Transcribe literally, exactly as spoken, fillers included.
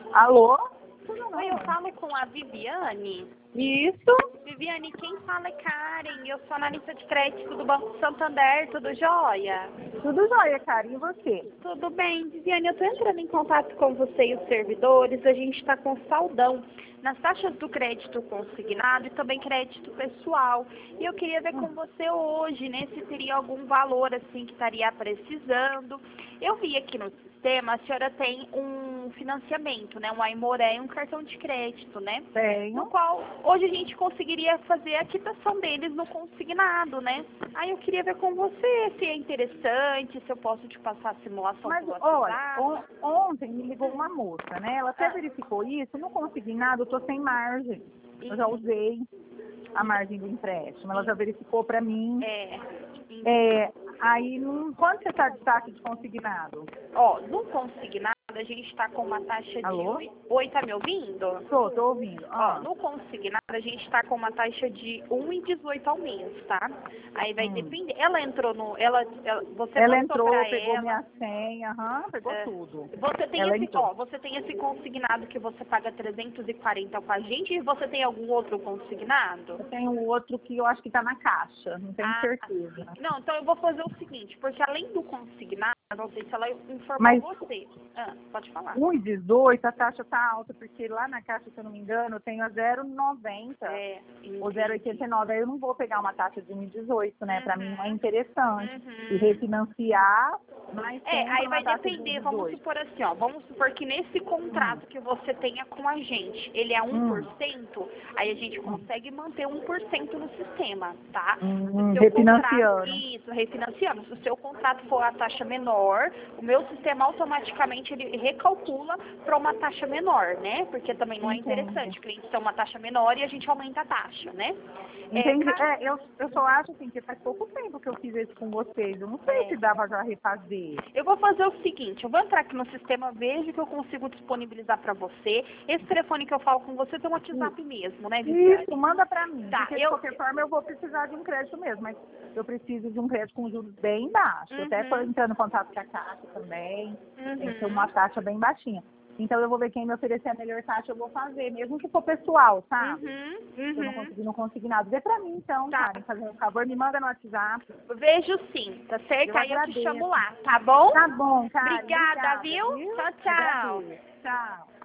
Alô? Oi, eu falo com a Viviane. Isso? Viviane, quem fala é Karen. Eu sou analista de crédito do Banco Santander. Tudo jóia? Tudo jóia, Karen. E você? Tudo bem, Viviane. Eu estou entrando em contato com você e os servidores. A gente está com saldão nas taxas do crédito consignado e também crédito pessoal. E eu queria ver com você hoje, né, se teria algum valor assim que estaria precisando. Eu vi aqui no sistema, a senhora tem um financiamento, né, um Aimoré e um cartão de crédito, né? Tenho. No qual hoje a gente conseguiria fazer a quitação deles no consignado, né? Aí eu queria ver com você se é interessante, se eu posso te passar a simulação Mas, pelo olha, WhatsApp. on- ontem me ligou uma moça, né? Ela até Ah. verificou isso. No consignado, eu tô sem margem. Eu já usei a margem do empréstimo. Ela já verificou para mim. É. É, aí, num- quanto você está de taxa de consignado? Ó, no consignado a gente está com uma taxa de... Alô? Oi, Oi, tá me ouvindo? Tô, tô ouvindo. Ó, Ah. no consignado a gente está com uma taxa de um vírgula dezoito ao mês, tá? Aí vai Hum. depender. Ela entrou no... Ela, ela, você Ela passou entrou, pra pegou ela. minha senha, aham, pegou É, tudo. Você tem Ela esse, entrou. ó, você tem esse consignado que você paga trezentos e quarenta com a gente e você tem algum outro consignado? Eu tenho outro que eu acho que está na caixa, não tenho Ah, certeza. não, então eu vou fazer o seguinte, porque além do consignado, não sei se ela informou Mas você. Ah, pode falar. um vírgula dezoito, a taxa tá alta, porque lá na caixa, se eu não me engano, eu tenho a zero vírgula noventa É, ou zero vírgula oitenta e nove. Aí eu não vou pegar uma taxa de um vírgula dezoito, né? Para mim não é interessante. Uhum. E refinanciar mais É, tempo aí numa vai taxa de depender, vamos um vírgula dezoito. supor assim, ó, vamos supor que nesse contrato Hum. que você tenha com a gente, ele é um por Hum. cento, aí a gente consegue manter um por cento no sistema, tá? Se Hum, o seu contrato, refinanciando. isso, refinanciando, se o seu contrato for a taxa menor, o meu sistema automaticamente ele recalcula para uma taxa menor, né? Porque também não é Entendi. interessante o cliente ter uma taxa menor e a gente aumenta a taxa, né? É, Entendi. ca- É, eu, eu só acho assim que faz pouco tempo que eu fiz isso com vocês. Eu não sei é, se dava já refazer. Eu vou fazer o seguinte, eu vou entrar aqui no sistema, vejo que eu consigo disponibilizar para você. Esse telefone que eu falo com você tem um WhatsApp mesmo, né, Viviane? Isso, manda pra mim, Tá, porque de eu... qualquer forma eu vou precisar de um crédito mesmo, mas eu preciso de um crédito com juros bem baixos. Eu até estou Uhum, entrando em contato com a Caixa também, tem que ser uma uhum, taxa bem baixinha. Então eu vou ver quem me oferecer a melhor taxa, eu vou fazer, mesmo que for pessoal, sabe? uhum, Se eu não uhum. conseguir, não conseguir nada. Vê pra mim então, Tá, Karen, fazendo um favor, me manda no WhatsApp, vejo sim, tá certo? eu Aí eu te chamo agradeço. lá, tá bom? Tá bom, Karen, Obrigada, obrigada, viu? viu? Tchau, tchau. Agradeço. Tchau.